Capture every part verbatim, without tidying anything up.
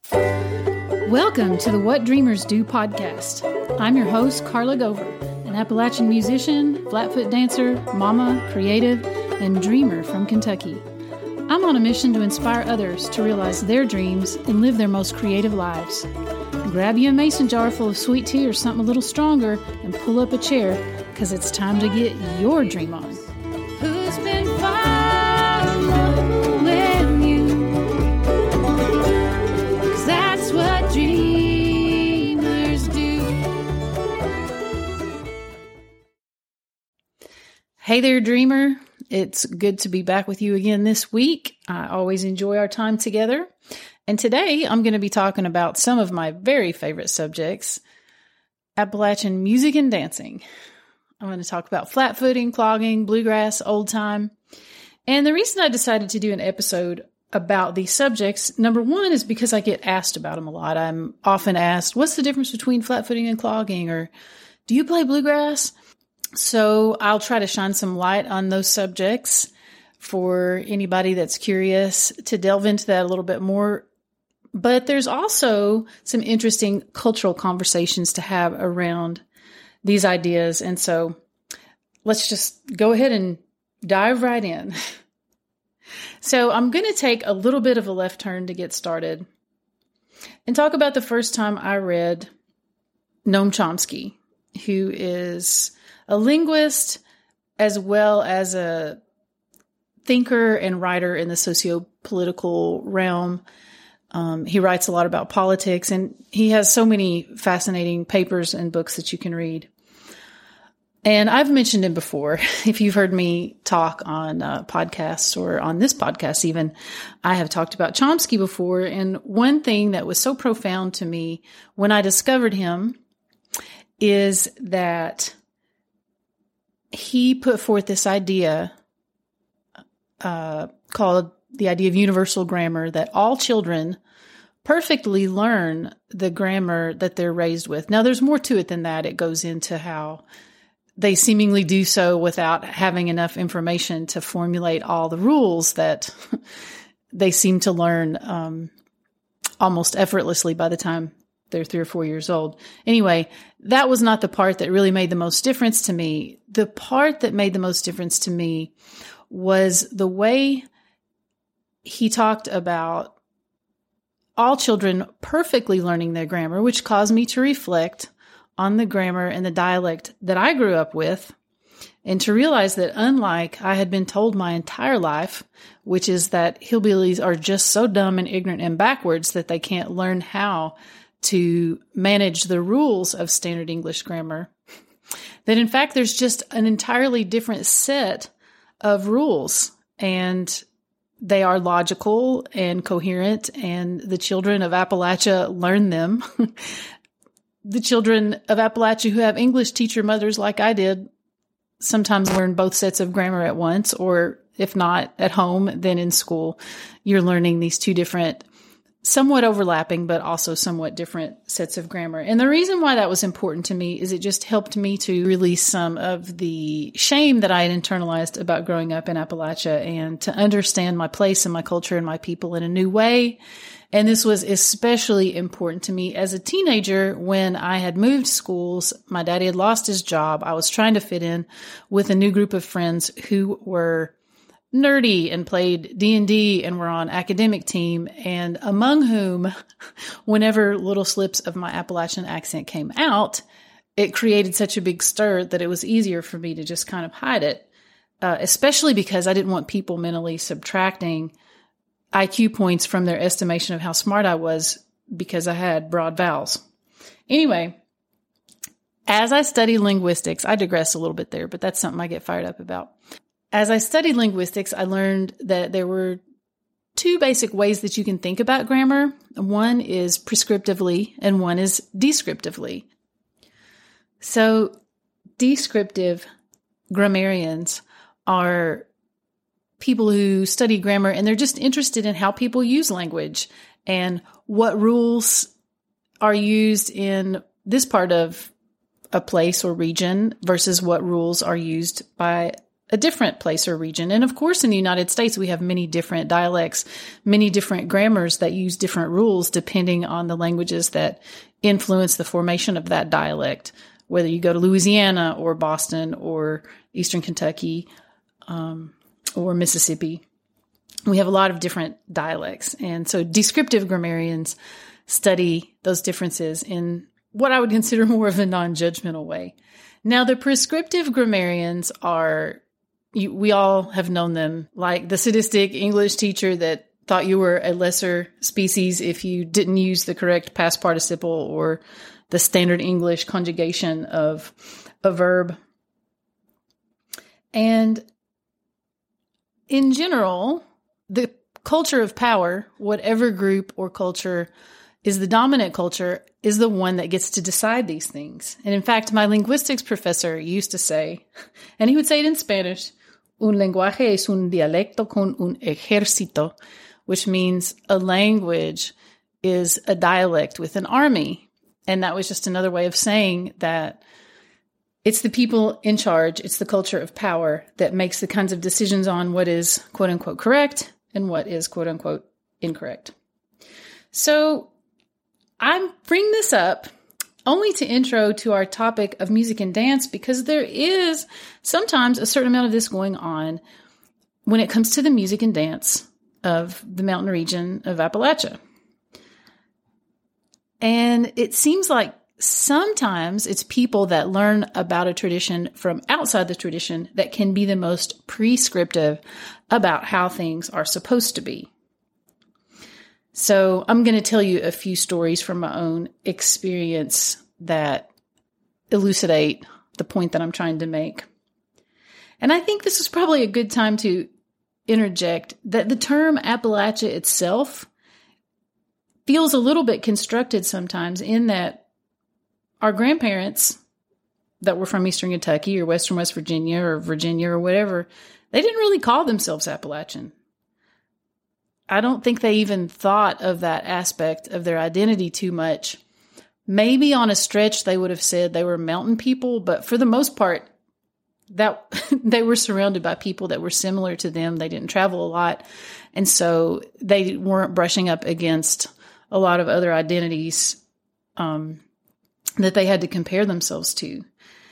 Welcome to the What Dreamers Do podcast. I'm your host, Carla Gover, an Appalachian musician, flatfoot dancer, mama, creative, and dreamer from Kentucky. I'm on a mission to inspire others to realize their dreams and live their most creative lives. Grab you a mason jar full of sweet tea or something a little stronger and pull up a chair, because it's time to get your dream on. Who's been following you? Because that's what dreamers do. Hey there, dreamer. It's good to be back with you again this week. I always enjoy our time together. And today I'm going to be talking about some of my very favorite subjects, Appalachian music and dancing. I'm going to talk about flatfooting, clogging, bluegrass, old time. And the reason I decided to do an episode about these subjects, number one, is because I get asked about them a lot. I'm often asked, what's the difference between flatfooting and clogging? Or do you play bluegrass? So I'll try to shine some light on those subjects for anybody that's curious to delve into that a little bit more. But there's also some interesting cultural conversations to have around these ideas. And so let's just go ahead and dive right in. So I'm going to take a little bit of a left turn to get started and talk about the first time I read Noam Chomsky, who is a linguist as well as a thinker and writer in the socio-political realm. Um, he writes a lot about politics, and he has so many fascinating papers and books that you can read. And I've mentioned him before. If you've heard me talk on uh, podcasts or on this podcast even, I have talked about Chomsky before. And one thing that was so profound to me when I discovered him is that he put forth this idea uh, called the idea of universal grammar, that all children perfectly learn the grammar that they're raised with. Now, there's more to it than that. It goes into how they seemingly do so without having enough information to formulate all the rules that they seem to learn um, almost effortlessly by the time they're three or four years old. Anyway, that was not the part that really made the most difference to me. The part that made the most difference to me was the way he talked about all children perfectly learning their grammar, which caused me to reflect on the grammar and the dialect that I grew up with, and to realize that unlike I had been told my entire life, which is that hillbillies are just so dumb and ignorant and backwards that they can't learn how to manage the rules of standard English grammar, that in fact there's just an entirely different set of rules, and they are logical and coherent, and the children of Appalachia learn them. The children of Appalachia who have English teacher mothers like I did sometimes learn both sets of grammar at once, or if not at home, then in school. You're learning these two different, somewhat overlapping, but also somewhat different sets of grammar. And the reason why that was important to me is it just helped me to release some of the shame that I had internalized about growing up in Appalachia, and to understand my place and my culture and my people in a new way. And this was especially important to me as a teenager when I had moved schools. My daddy had lost his job. I was trying to fit in with a new group of friends who were nerdy and played D and D and were on academic team, and among whom, whenever little slips of my Appalachian accent came out, it created such a big stir that it was easier for me to just kind of hide it, uh, especially because I didn't want people mentally subtracting I Q points from their estimation of how smart I was because I had broad vowels. Anyway, as I studied linguistics, I digress a little bit there, but that's something I get fired up about. As I studied linguistics, I learned that there were two basic ways that you can think about grammar. One is prescriptively and one is descriptively. So descriptive grammarians are people who study grammar, and they're just interested in how people use language and what rules are used in this part of a place or region versus what rules are used by a different place or region. And of course, in the United States, we have many different dialects, many different grammars that use different rules depending on the languages that influence the formation of that dialect, whether you go to Louisiana or Boston or Eastern Kentucky um, or Mississippi. We have a lot of different dialects. And so descriptive grammarians study those differences in what I would consider more of a non-judgmental way. Now, the prescriptive grammarians are, you, we all have known them, like the sadistic English teacher that thought you were a lesser species if you didn't use the correct past participle or the standard English conjugation of a verb. And in general, the culture of power, whatever group or culture is the dominant culture, is the one that gets to decide these things. And in fact, my linguistics professor used to say, and he would say it in Spanish, un lenguaje es un dialecto con un ejército, which means a language is a dialect with an army. And that was just another way of saying that it's the people in charge, it's the culture of power that makes the kinds of decisions on what is quote unquote correct and what is quote unquote incorrect. So I bring this up only to intro to our topic of music and dance because there is sometimes a certain amount of this going on when it comes to the music and dance of the mountain region of Appalachia. And it seems like sometimes it's people that learn about a tradition from outside the tradition that can be the most prescriptive about how things are supposed to be. So I'm going to tell you a few stories from my own experience that elucidate the point that I'm trying to make. And I think this is probably a good time to interject that the term Appalachia itself feels a little bit constructed sometimes in that our grandparents that were from Eastern Kentucky or Western West Virginia or Virginia or whatever, they didn't really call themselves Appalachian. I don't think they even thought of that aspect of their identity too much. Maybe on a stretch they would have said they were mountain people, but for the most part, that they were surrounded by people that were similar to them. They didn't travel a lot, and so they weren't brushing up against a lot of other identities um, that they had to compare themselves to.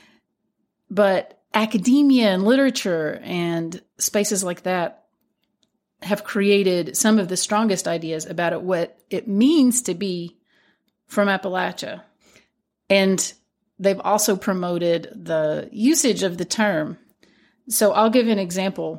But academia and literature and spaces like that have created some of the strongest ideas about it, what it means to be from Appalachia. And they've also promoted the usage of the term. So I'll give an example.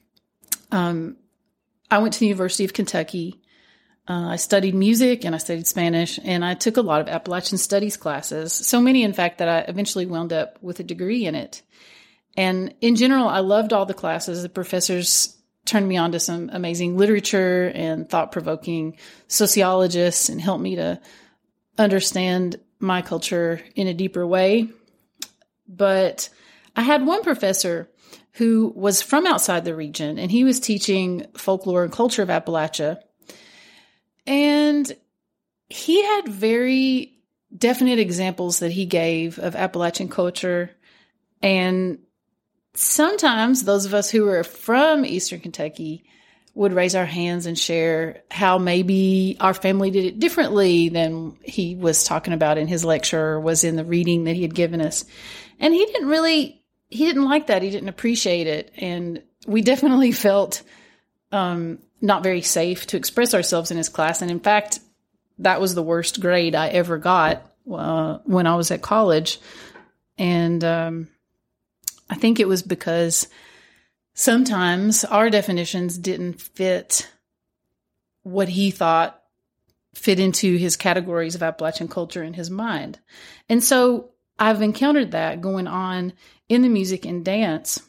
Um, I went to the University of Kentucky. Uh, I studied music and I studied Spanish, and I took a lot of Appalachian studies classes. So many, in fact, that I eventually wound up with a degree in it. And in general, I loved all the classes. The professors turned me on to some amazing literature and thought-provoking sociologists and helped me to understand my culture in a deeper way. But I had one professor who was from outside the region, and he was teaching folklore and culture of Appalachia. And he had very definite examples that he gave of Appalachian culture. And sometimes those of us who were from Eastern Kentucky would raise our hands and share how maybe our family did it differently than he was talking about in his lecture or was in the reading that he had given us. And he didn't really, he didn't like that. He didn't appreciate it. And we definitely felt um, not very safe to express ourselves in his class. And in fact, that was the worst grade I ever got uh, when I was at college. And um, I think it was because sometimes our definitions didn't fit what he thought fit into his categories of Appalachian culture in his mind. And so I've encountered that going on in the music and dance.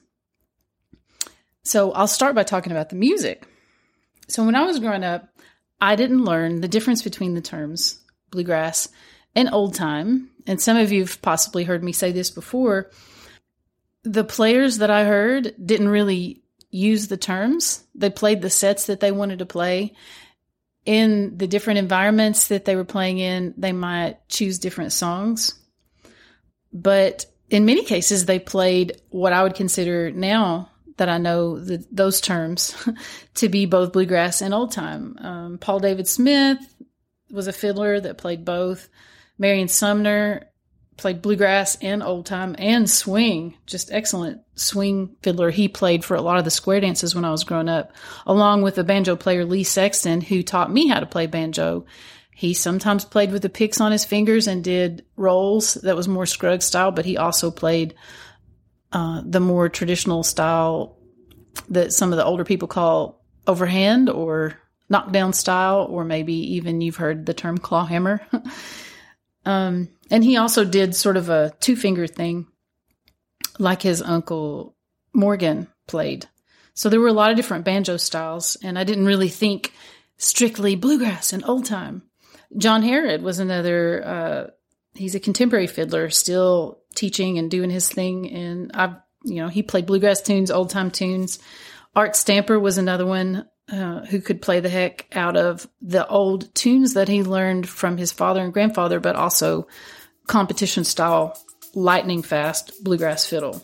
So I'll start by talking about the music. So when I was growing up, I didn't learn the difference between the terms bluegrass and old time. And some of you have possibly heard me say this before. The players that I heard didn't really use the terms. They played the sets that they wanted to play. In the different environments that they were playing in, they might choose different songs. But in many cases, they played what I would consider now that I know the, those terms to be both bluegrass and old time. Um, Paul David Smith was a fiddler that played both. Marion Sumner played bluegrass and old time and swing, just excellent swing fiddler. He played for a lot of the square dances when I was growing up, along with the banjo player Lee Sexton, who taught me how to play banjo. He sometimes played with the picks on his fingers and did rolls that was more Scruggs style, but he also played uh, the more traditional style that some of the older people call overhand or knockdown style, or maybe even you've heard the term claw hammer. um, and he also did sort of a two-finger thing like his uncle Morgan played. So there were a lot of different banjo styles, and I didn't really think strictly bluegrass and old time. John Herod was another, uh, he's a contemporary fiddler, still teaching and doing his thing. And I've, you know, he played bluegrass tunes, old time tunes. Art Stamper was another one, uh, who could play the heck out of the old tunes that he learned from his father and grandfather, but also competition style, lightning fast bluegrass fiddle.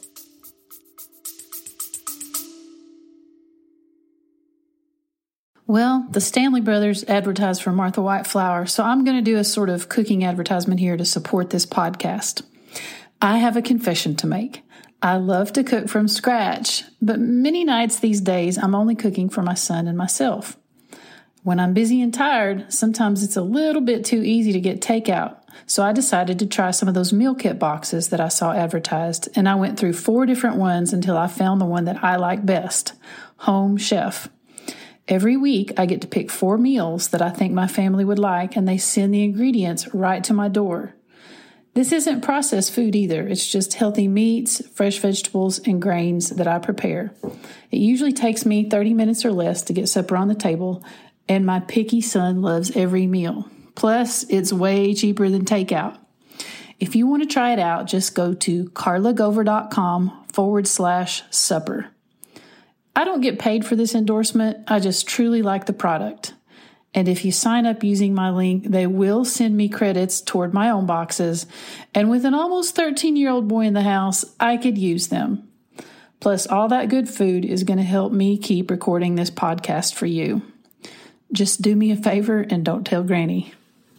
Well, the Stanley Brothers advertised for Martha White Flour, so I'm going to do a sort of cooking advertisement here to support this podcast. I have a confession to make. I love to cook from scratch, but many nights these days I'm only cooking for my son and myself. When I'm busy and tired, sometimes it's a little bit too easy to get takeout, so I decided to try some of those meal kit boxes that I saw advertised, and I went through four different ones until I found the one that I like best, Home Chef. Every week, I get to pick four meals that I think my family would like, and they send the ingredients right to my door. This isn't processed food either. It's just healthy meats, fresh vegetables, and grains that I prepare. It usually takes me thirty minutes or less to get supper on the table, and my picky son loves every meal. Plus, it's way cheaper than takeout. If you want to try it out, just go to carlagover.com forward slash supper. I don't get paid for this endorsement. I just truly like the product. And if you sign up using my link, they will send me credits toward my own boxes. And with an almost thirteen-year-old boy in the house, I could use them. Plus, all that good food is going to help me keep recording this podcast for you. Just do me a favor and don't tell Granny.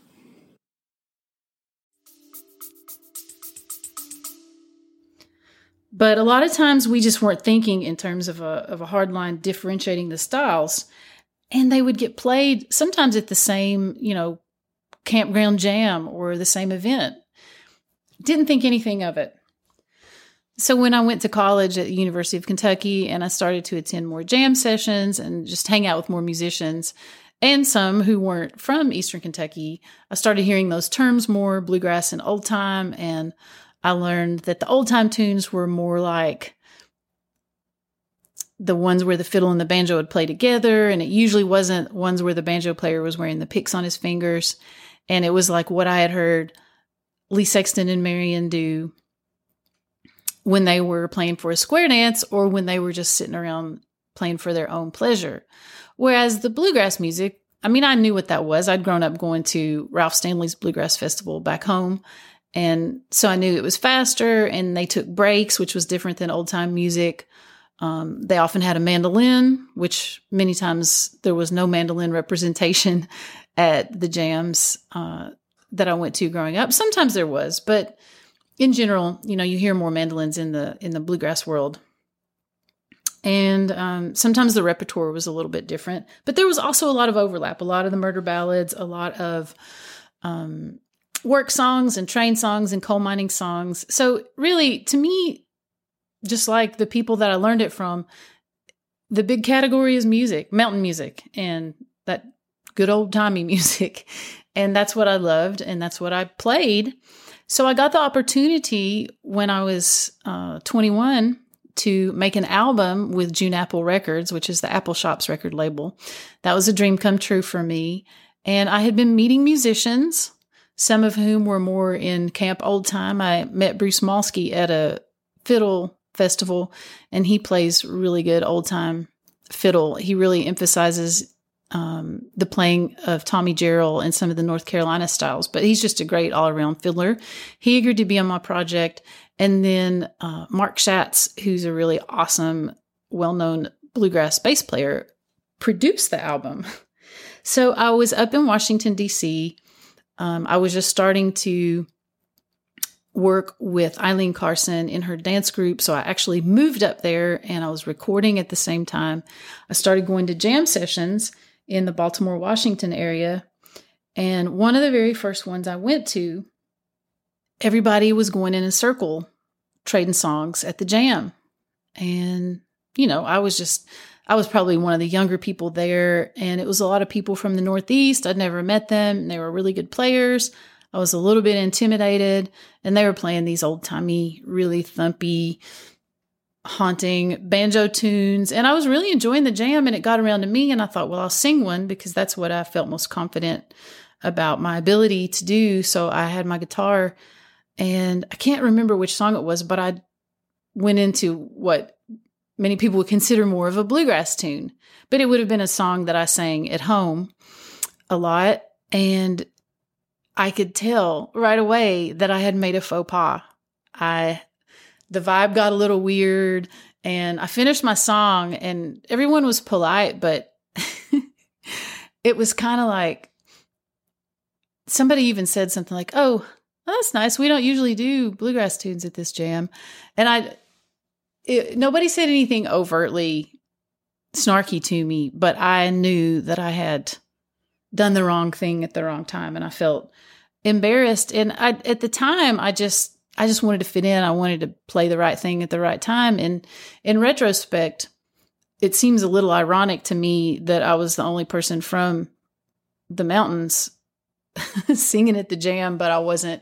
But a lot of times we just weren't thinking in terms of a of a hard line differentiating the styles. And they would get played sometimes at the same, you know, campground jam or the same event. Didn't think anything of it. So when I went to college at the University of Kentucky and I started to attend more jam sessions and just hang out with more musicians and some who weren't from Eastern Kentucky, I started hearing those terms more, bluegrass and old time, and I learned that the old time tunes were more like the ones where the fiddle and the banjo would play together. And it usually wasn't ones where the banjo player was wearing the picks on his fingers. And it was like what I had heard Lee Sexton and Marion do when they were playing for a square dance or when they were just sitting around playing for their own pleasure. Whereas the bluegrass music, I mean, I knew what that was. I'd grown up going to Ralph Stanley's Bluegrass Festival back home. And so I knew it was faster and they took breaks, which was different than old time music. Um, they often had a mandolin, which many times there was no mandolin representation at the jams uh, that I went to growing up. Sometimes there was, but in general, you know, you hear more mandolins in the in the bluegrass world. And um, sometimes the repertoire was a little bit different, but there was also a lot of overlap. A lot of the murder ballads, a lot of um, work songs and train songs and coal mining songs. So really, to me, just like the people that I learned it from, the big category is music, mountain music, and that good old timey music. And that's what I loved, and that's what I played. So I got the opportunity when I was uh, twenty-one to make an album with June Apple Records, which is the Apple Shops record label. That was a dream come true for me. And I had been meeting musicians, some of whom were more in camp old time. I met Bruce Malsky at a fiddle festival, and he plays really good old time fiddle. He really emphasizes um, the playing of Tommy Jarrell and some of the North Carolina styles, but he's just a great all around fiddler. He agreed to be on my project. And then uh, Mark Schatz, who's a really awesome well-known bluegrass bass player, produced the album. So I was up in Washington, D C. Um, I was just starting to work with Eileen Carson in her dance group. So I actually moved up there and I was recording at the same time. I started going to jam sessions in the Baltimore, Washington area. And one of the very first ones I went to, everybody was going in a circle, trading songs at the jam. And, you know, I was just, I was probably one of the younger people there. And it was a lot of people from the Northeast. I'd never met them. And they were really good players. I was a little bit intimidated, and they were playing these old-timey, really thumpy, haunting banjo tunes. And I was really enjoying the jam, and it got around to me, and I thought, well, I'll sing one because that's what I felt most confident about my ability to do. So I had my guitar, and I can't remember which song it was, but I went into what many people would consider more of a bluegrass tune. But it would have been a song that I sang at home a lot, and I could tell right away that I had made a faux pas. I, the vibe got a little weird, and I finished my song, and everyone was polite, but it was kind of like somebody even said something like, "Oh, that's nice. We don't usually do bluegrass tunes at this jam," and I, it, nobody said anything overtly snarky to me, but I knew that I had done the wrong thing at the wrong time, and I felt embarrassed. And I, at the time, I just, I just wanted to fit in. I wanted to play the right thing at the right time. And in retrospect, it seems a little ironic to me that I was the only person from the mountains singing at the jam, but I wasn't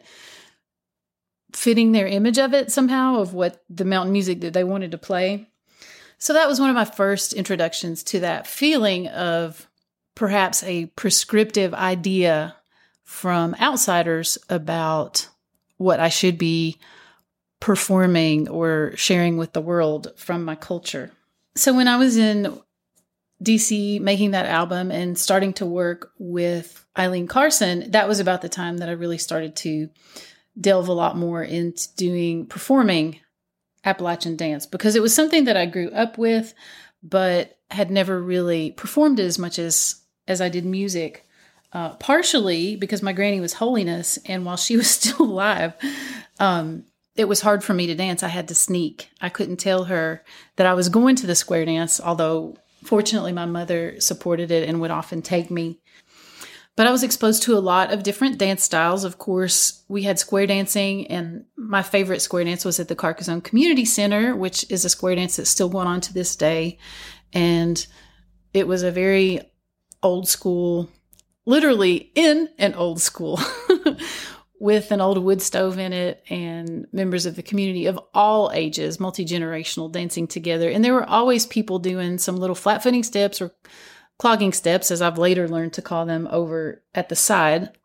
fitting their image of it somehow, of what the mountain music that they wanted to play. So that was one of my first introductions to that feeling of perhaps a prescriptive idea from outsiders about what I should be performing or sharing with the world from my culture. So when I was in D C making that album and starting to work with Eileen Carson, that was about the time that I really started to delve a lot more into doing, performing Appalachian dance, because it was something that I grew up with, but had never really performed as much as, as I did music. Uh, partially because my granny was holiness, and while she was still alive, um, it was hard for me to dance. I had to sneak. I couldn't tell her that I was going to the square dance, although fortunately my mother supported it and would often take me. But I was exposed to a lot of different dance styles. Of course, we had square dancing, and my favorite square dance was at the Carcassonne Community Center, which is a square dance that's still going on to this day. And it was a very old school, literally in an old school with an old wood stove in it, and members of the community of all ages, multi-generational, dancing together. And there were always people doing some little flat-footing steps or clogging steps, as I've later learned to call them, over at the side.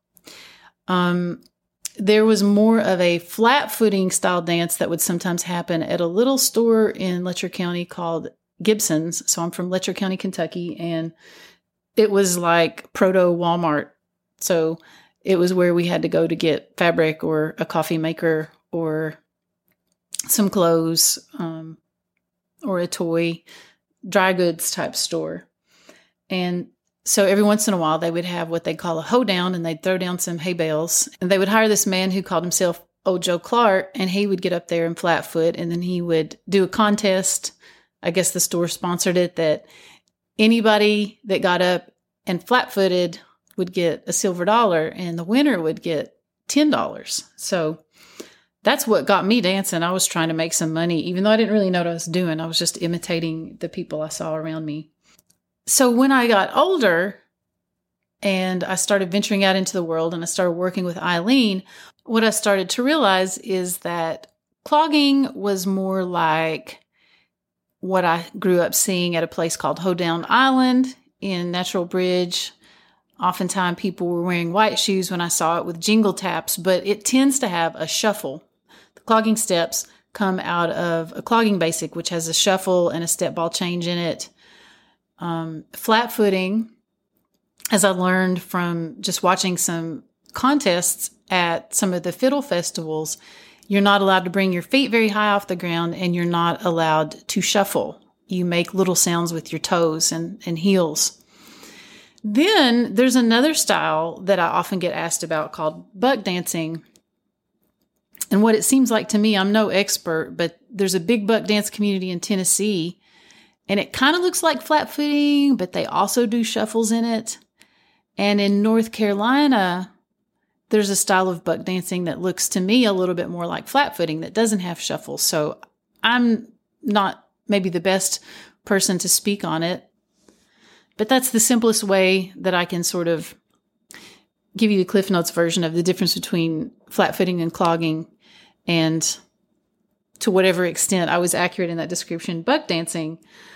Um, there was more of a flat-footing style dance that would sometimes happen at a little store in Letcher County called Gibson's. So I'm from Letcher County, Kentucky, and it was like proto Walmart. So it was where we had to go to get fabric or a coffee maker or some clothes, um, or a toy, dry goods type store. And so every once in a while they would have what they call a hoedown, and they'd throw down some hay bales, and they would hire this man who called himself Old Joe Clark, and he would get up there in flat foot, and then he would do a contest. I guess the store sponsored it, that anybody that got up and flat-footed would get a silver dollar, and the winner would get ten dollars. So that's what got me dancing. I was trying to make some money, even though I didn't really know what I was doing. I was just imitating the people I saw around me. So when I got older and I started venturing out into the world and I started working with Eileen, what I started to realize is that clogging was more like what I grew up seeing at a place called Hoedown Island in Natural Bridge. Oftentimes people were wearing white shoes when I saw it with jingle taps, but it tends to have a shuffle. The clogging steps come out of a clogging basic, which has a shuffle and a step ball change in it. Um, flat footing, as I learned from just watching some contests at some of the fiddle festivals, you're not allowed to bring your feet very high off the ground, and you're not allowed to shuffle. you make little sounds with your toes and, and heels. Then there's another style that I often get asked about called buck dancing. And what it seems like to me, I'm no expert, but there's a big buck dance community in Tennessee, and it kind of looks like flat footing, but they also do shuffles in it. And in North Carolina, there's a style of buck dancing that looks to me a little bit more like flat footing that doesn't have shuffles. So I'm not maybe the best person to speak on it, but that's the simplest way that I can sort of give you the Cliff Notes version of the difference between flat footing and clogging. And to whatever extent I was accurate in that description, buck dancing.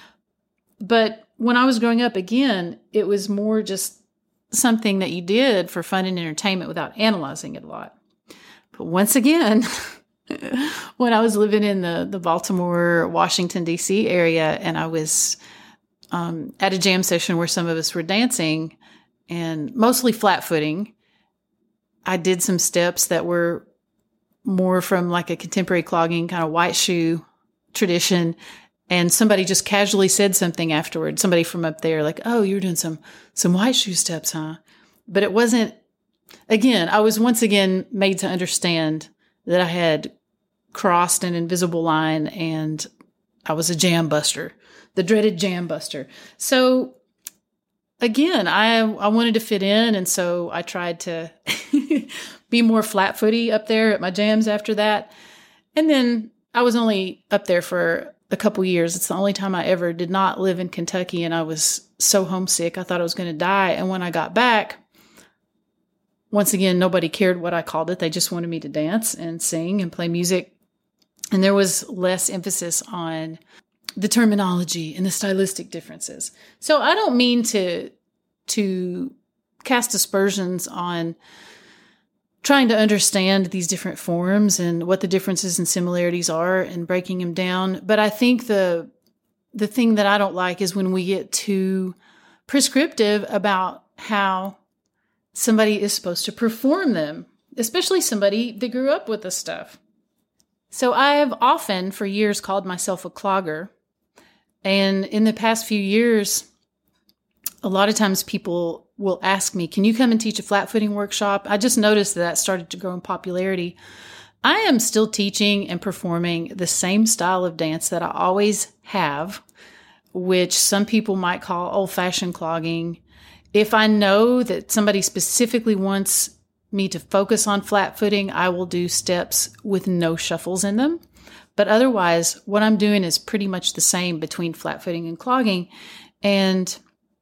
But when I was growing up, again, it was more just something that you did for fun and entertainment without analyzing it a lot. But once again, when I was living in the, the Baltimore, Washington, D C area, and I was um, at a jam session where some of us were dancing, and mostly flat footing, I did some steps that were more from like a contemporary clogging kind of white shoe tradition. And somebody just casually said something afterward, somebody from up there, like, oh, you're doing some, some white shoe steps, huh? But it wasn't, again, I was once again made to understand that I had crossed an invisible line and I was a jam buster, the dreaded jam buster. So again, I, I wanted to fit in. And so I tried to be more flat footy up there at my jams after that. And then I was only up there for a couple years. It's the only time I ever did not live in Kentucky, and I was so homesick. I thought I was going to die. And when I got back, once again, nobody cared what I called it. They just wanted me to dance and sing and play music. And there was less emphasis on the terminology and the stylistic differences. So I don't mean to, to cast aspersions on trying to understand these different forms and what the differences and similarities are and breaking them down. But I think the the thing that I don't like is when we get too prescriptive about how somebody is supposed to perform them, especially somebody that grew up with this stuff. So I have often for years called myself a clogger. And in the past few years, a lot of times people will ask me, can you come and teach a flat footing workshop? I just noticed that that started to grow in popularity. I am still teaching and performing the same style of dance that I always have, which some people might call old-fashioned clogging. If I know that somebody specifically wants me to focus on flat footing, I will do steps with no shuffles in them. But otherwise, what I'm doing is pretty much the same between flat footing and clogging. And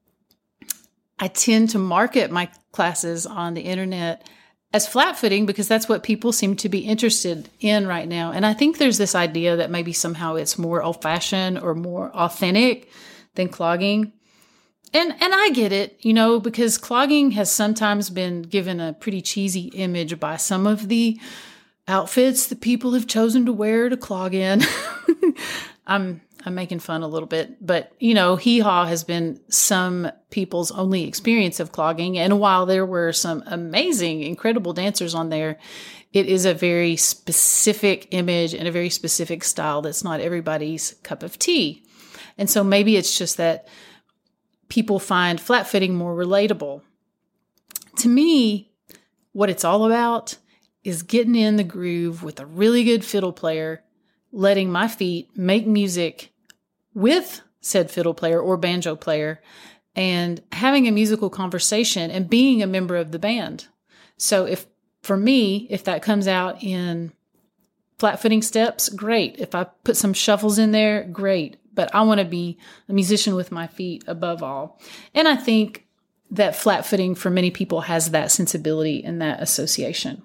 I tend to market my classes on the internet as flat footing because that's what people seem to be interested in right now. And I think there's this idea that maybe somehow it's more old-fashioned or more authentic than clogging. And and I get it, you know, because clogging has sometimes been given a pretty cheesy image by some of the outfits that people have chosen to wear to clog in. I'm I'm making fun a little bit, but you know, hee haw has been some people's only experience of clogging. And while there were some amazing, incredible dancers on there, it is a very specific image and a very specific style that's not everybody's cup of tea. And so maybe it's just that people find flat footing more relatable. To me, what it's all about is getting in the groove with a really good fiddle player, letting my feet make music with said fiddle player or banjo player, and having a musical conversation and being a member of the band. So if, for me, if that comes out in flat footing steps, great. If I put some shuffles in there, great. But I want to be a musician with my feet above all. And I think that flat footing for many people has that sensibility and that association.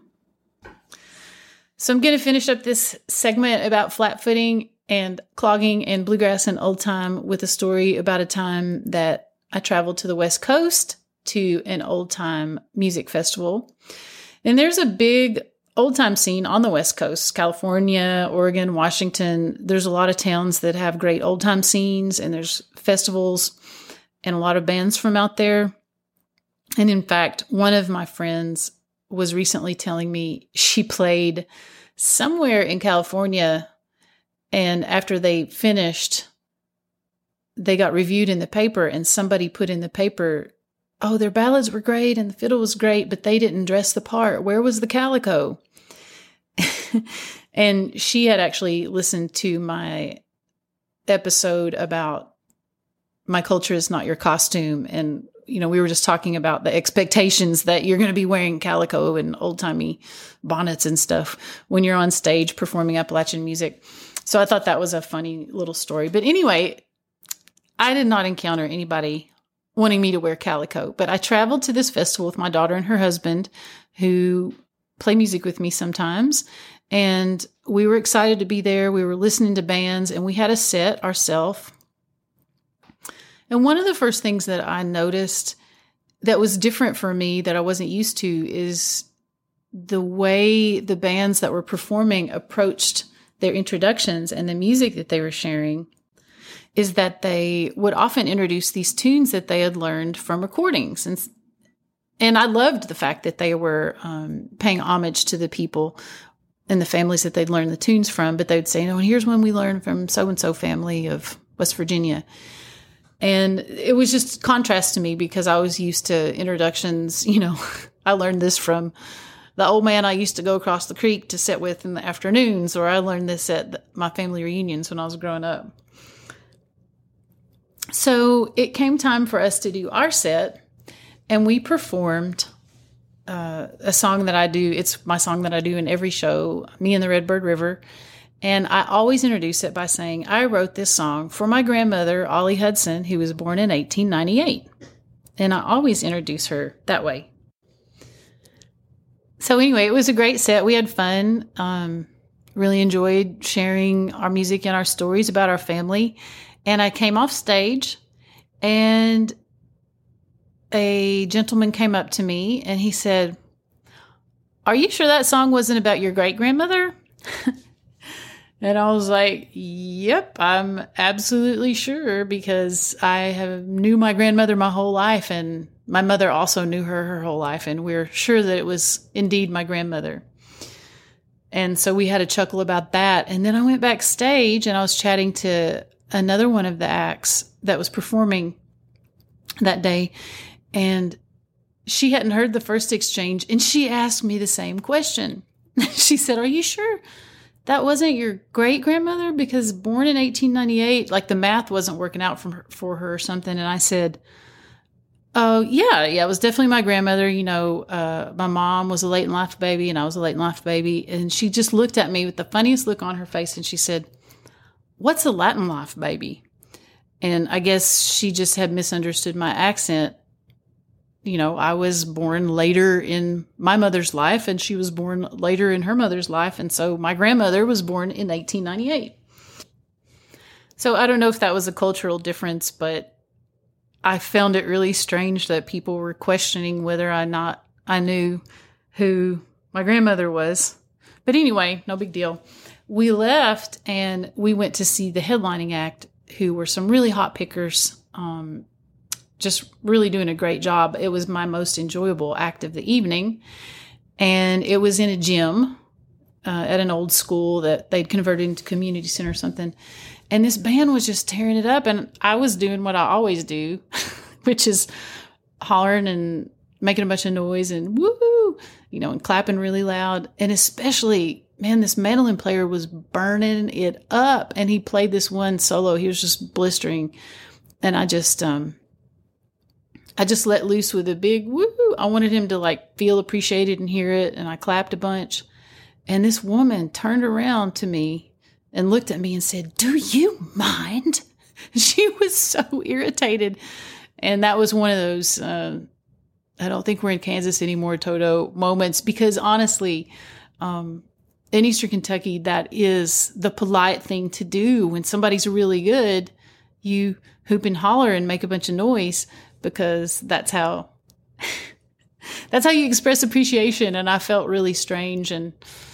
So I'm going to finish up this segment about flat footing and clogging and bluegrass and old time with a story about a time that I traveled to the West Coast to an old time music festival. And there's a big old time scene on the West Coast, California, Oregon, Washington. There's a lot of towns that have great old time scenes, and there's festivals and a lot of bands from out there. And in fact, one of my friends was recently telling me she played somewhere in California, and after they finished, they got reviewed in the paper, and somebody put in the paper, oh, their ballads were great and the fiddle was great, but they didn't dress the part. Where was the calico? And she had actually listened to my episode about my culture is not your costume. And, you know, we were just talking about the expectations that you're going to be wearing calico and old timey bonnets and stuff when you're on stage performing Appalachian music. So I thought that was a funny little story. But anyway, I did not encounter anybody wanting me to wear calico, but I traveled to this festival with my daughter and her husband, who play music with me sometimes. And we were excited to be there. We were listening to bands, and we had a set ourselves. And one of the first things that I noticed that was different for me that I wasn't used to is the way the bands that were performing approached their introductions and the music that they were sharing, is that they would often introduce these tunes that they had learned from recordings. And, and I loved the fact that they were um, paying homage to the people and the families that they'd learned the tunes from, but they'd say, no, here's one we learned from so-and-so family of West Virginia. And it was just contrast to me because I was used to introductions. You know, I learned this from the old man I used to go across the creek to sit with in the afternoons, or I learned this at my family reunions when I was growing up. So it came time for us to do our set, and we performed uh, a song that I do. It's my song that I do in every show, Me and the Redbird River. And I always introduce it by saying, I wrote this song for my grandmother, Ollie Hudson, who was born in eighteen ninety-eight. And I always introduce her that way. So anyway, it was a great set. We had fun. Um, really enjoyed sharing our music and our stories about our family. And I came off stage, and a gentleman came up to me and he said, are you sure that song wasn't about your great-grandmother? And I was like, yep, I'm absolutely sure, because I have knew my grandmother my whole life, and my mother also knew her her whole life, and we're sure that it was indeed my grandmother. And so we had a chuckle about that. And then I went backstage and I was chatting to another one of the acts that was performing that day, and she hadn't heard the first exchange, and she asked me the same question. She said, are you sure that wasn't your great-grandmother? Because born in eighteen ninety-eight, like the math wasn't working out for her, for her or something. And I said, oh, yeah, yeah, it was definitely my grandmother. You know, uh, my mom was a late-in-life baby, and I was a late-in-life baby. And she just looked at me with the funniest look on her face, and she said, what's a Latin life baby? And I guess she just had misunderstood my accent. You know, I was born later in my mother's life, and she was born later in her mother's life. And so my grandmother was born in eighteen ninety-eight. So I don't know if that was a cultural difference, but I found it really strange that people were questioning whether or not I knew who my grandmother was. But anyway, no big deal. We left and we went to see the headlining act, who were some really hot pickers, um, just really doing a great job. It was my most enjoyable act of the evening. And it was in a gym uh, at an old school that they'd converted into community center or something. And this band was just tearing it up. And I was doing what I always do, which is hollering and making a bunch of noise and woo, you know, and clapping really loud. And especially, man, this mandolin player was burning it up. And he played this one solo. He was just blistering. And I just, um, I just let loose with a big woo. I wanted him to like feel appreciated and hear it. And I clapped a bunch. And this woman turned around to me and looked at me and said, do you mind? She was so irritated. And that was one of those, uh, I don't think we're in Kansas anymore, Toto moments, because honestly, um, in Eastern Kentucky, that is the polite thing to do. When somebody's really good, you hoop and holler and make a bunch of noise, because that's how, that's how you express appreciation. And I felt really strange and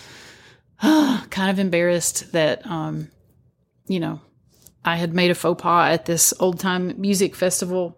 uh, kind of embarrassed that, um, you know, I had made a faux pas at this old time music festival.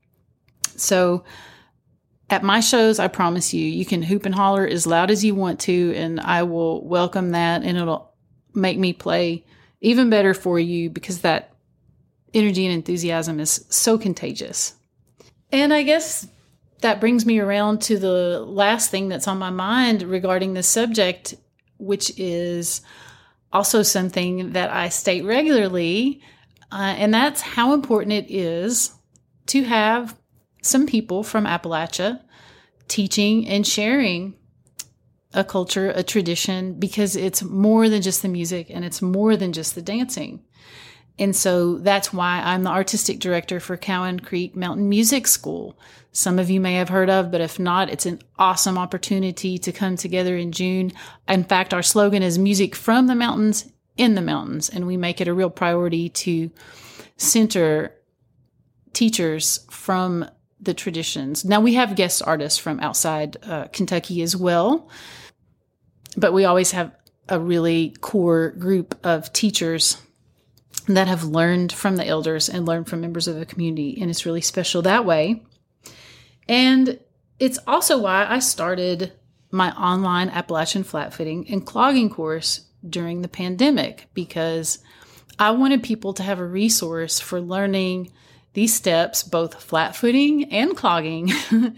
So at my shows, I promise you, you can hoop and holler as loud as you want to, and I will welcome that, and it'll make me play even better for you, because that energy and enthusiasm is so contagious. And I guess that brings me around to the last thing that's on my mind regarding this subject, which is also something that I state regularly, uh, and that's how important it is to have some people from Appalachia teaching and sharing a culture, a tradition, because it's more than just the music and it's more than just the dancing. And so that's why I'm the artistic director for Cowan Creek Mountain Music School. Some of you may have heard of, but if not, it's an awesome opportunity to come together in June. In fact, our slogan is music from the mountains, in the mountains, and we make it a real priority to center teachers from the traditions. Now, we have guest artists from outside uh, Kentucky as well, but we always have a really core group of teachers that have learned from the elders and learned from members of the community, and it's really special that way. And it's also why I started my online Appalachian flatfooting and clogging course during the pandemic, because I wanted people to have a resource for learning these steps, both flatfooting and clogging,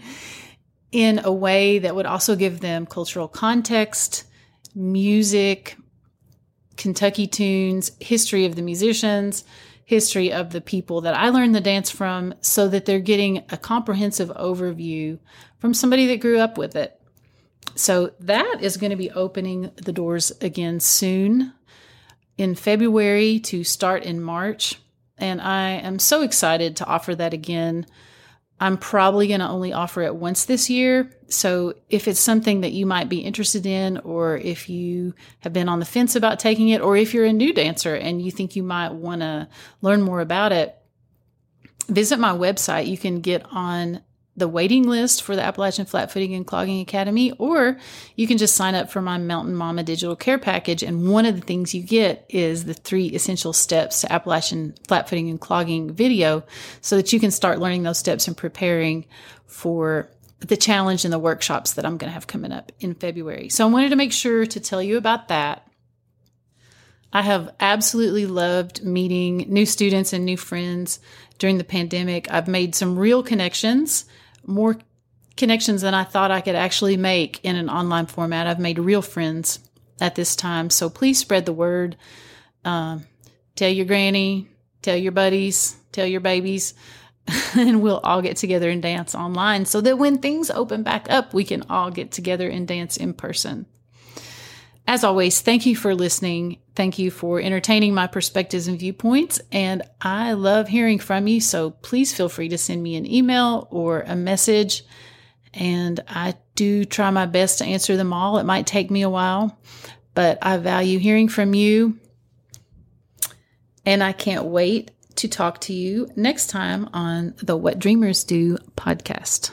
in a way that would also give them cultural context, music, Kentucky tunes, history of the musicians, history of the people that I learned the dance from, so that they're getting a comprehensive overview from somebody that grew up with it. So that is going to be opening the doors again soon in February to start in March. And I am so excited to offer that again. I'm probably going to only offer it once this year. So if it's something that you might be interested in, or if you have been on the fence about taking it, or if you're a new dancer and you think you might want to learn more about it, visit my website. You can get on the waiting list for the Appalachian Flatfooting and Clogging Academy, or you can just sign up for my Mountain Mama digital care package. And one of the things you get is the three essential steps to Appalachian Flatfooting and Clogging video, so that you can start learning those steps and preparing for the challenge and the workshops that I'm going to have coming up in February. So I wanted to make sure to tell you about that. I have absolutely loved meeting new students and new friends during the pandemic. I've made some real connections, more connections than I thought I could actually make in an online format. I've made real friends at this time. So please spread the word. Um, tell your granny, tell your buddies, tell your babies, and we'll all get together and dance online, so that when things open back up, we can all get together and dance in person. As always, thank you for listening. Thank you for entertaining my perspectives and viewpoints. And I love hearing from you. So please feel free to send me an email or a message. And I do try my best to answer them all. It might take me a while, but I value hearing from you. And I can't wait to talk to you next time on the What Dreamers Do podcast.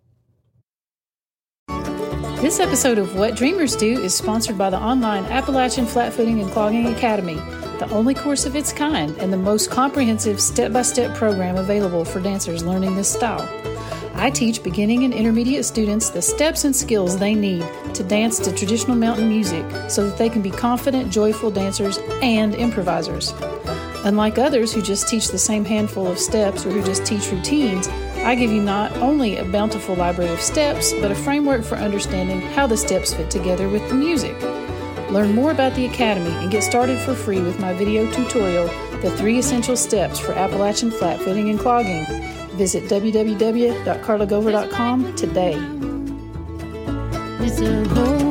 This episode of What Dreamers Do is sponsored by the online Appalachian Flatfooting and Clogging Academy, the only course of its kind and the most comprehensive step-by-step program available for dancers learning this style. I teach beginning and intermediate students the steps and skills they need to dance to traditional mountain music, so that they can be confident, joyful dancers and improvisers. Unlike others who just teach the same handful of steps or who just teach routines, I give you not only a bountiful library of steps, but a framework for understanding how the steps fit together with the music. Learn more about the Academy and get started for free with my video tutorial, The Three Essential Steps for Appalachian Flatfooting and Clogging. Visit w w w dot carla gover dot com today. It's a whole